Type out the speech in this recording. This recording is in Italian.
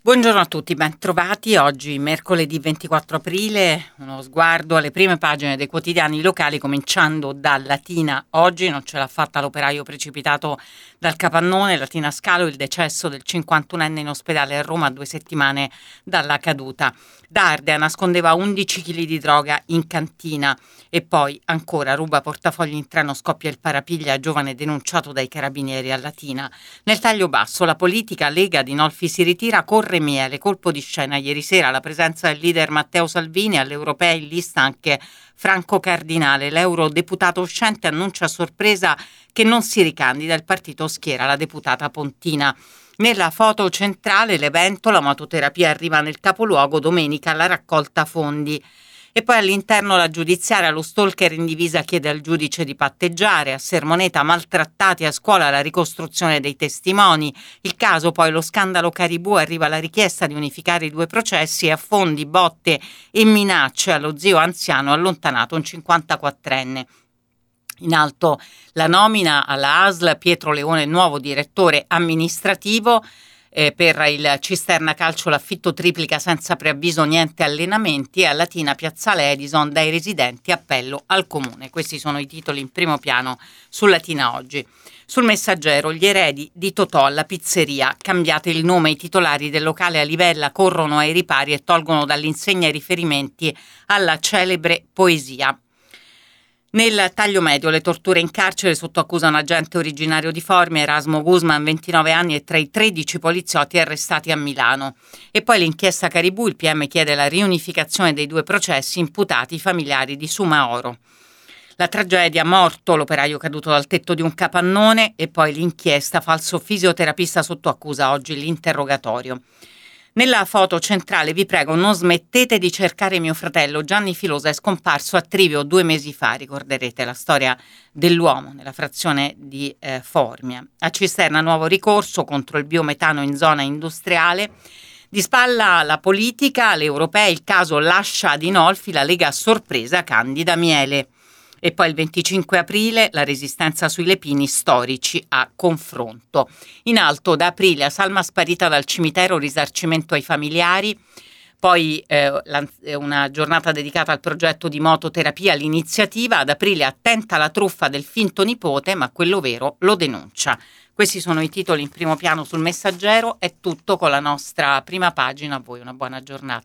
Buongiorno a tutti, ben trovati. Oggi, mercoledì 24 aprile, uno sguardo alle prime pagine dei quotidiani locali, cominciando da Latina. Oggi non ce l'ha fatta l'operaio precipitato dal capannone. Latina Scalo, il decesso del 51enne in ospedale a Roma a 2 settimane dalla caduta. Da Ardea nascondeva 11 kg di droga in cantina. E poi, ancora, ruba portafogli in treno, scoppia il parapiglia, giovane denunciato dai carabinieri a Latina. Nel taglio basso, la politica, Lega, Dinolfi si ritira, corre Miele, colpo di scena ieri sera la presenza del leader Matteo Salvini, alle europee in lista anche Franco Cardinale. L'eurodeputato uscente annuncia a sorpresa che non si ricandida, il partito schiera la deputata Pontina. Nella foto centrale l'evento, la mototerapia arriva nel capoluogo, domenica la raccolta fondi. E poi all'interno la giudiziaria, lo stalker in divisa chiede al giudice di patteggiare, a Sermoneta maltrattati a scuola, la ricostruzione dei testimoni. Il caso poi lo scandalo Caribou, arriva la richiesta di unificare i due processi e a Fondi, botte e minacce allo zio anziano allontanato, un 54enne. In alto la nomina alla ASL, Pietro Leone nuovo direttore amministrativo. Per il Cisterna Calcio l'affitto triplica senza preavviso, niente allenamenti, e a Latina Piazzale Edison dai residenti appello al comune. Questi sono i titoli in primo piano su Latina oggi. Sul Messaggero, gli eredi di Totò alla pizzeria, cambiate il nome, i titolari del locale a Livella corrono ai ripari e tolgono dall'insegna i riferimenti alla celebre poesia. Nel taglio medio, le torture in carcere, sotto accusa un agente originario di Formia, Erasmo Guzman, 29 anni, e tra i 13 poliziotti arrestati a Milano. E poi l'inchiesta Caribou, il PM chiede la riunificazione dei due processi, imputati familiari di Sumaoro. La tragedia, morto l'operaio caduto dal tetto di un capannone, e poi l'inchiesta, falso fisioterapista sotto accusa, oggi l'interrogatorio. Nella foto centrale, vi prego, non smettete di cercare mio fratello. Gianni Filosa è scomparso a Trivio 2 mesi fa, ricorderete la storia dell'uomo nella frazione di Formia. A Cisterna nuovo ricorso contro il biometano in zona industriale. Di spalla la politica, le europee, il caso lascia ad Dinolfi, la Lega a sorpresa candida Miele. E poi il 25 aprile la resistenza sui lepini storici a confronto. In alto da aprile, salma sparita dal cimitero, risarcimento ai familiari. Poi una giornata dedicata al progetto di mototerapia, l'iniziativa. Ad aprile, attenta alla truffa del finto nipote, ma quello vero lo denuncia. Questi sono i titoli in primo piano sul Messaggero. È tutto con la nostra prima pagina. A voi una buona giornata.